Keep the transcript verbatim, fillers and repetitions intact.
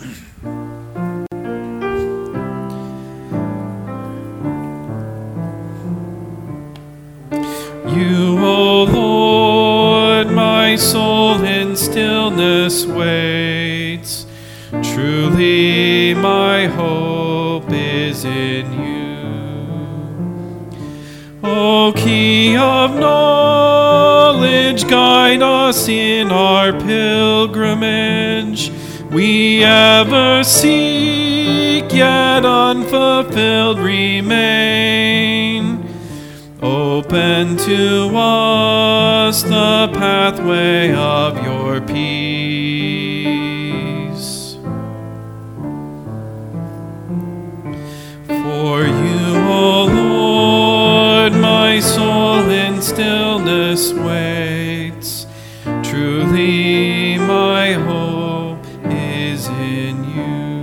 You, O Lord, my soul in stillness waits. Truly my hope is in you. O Key of knowledge, guide us in our pilgrimage. We ever seek, yet unfulfilled remain. Open to us the pathway of your peace. For you, O Lord, my soul in stillness waits. Truly my hope is in you.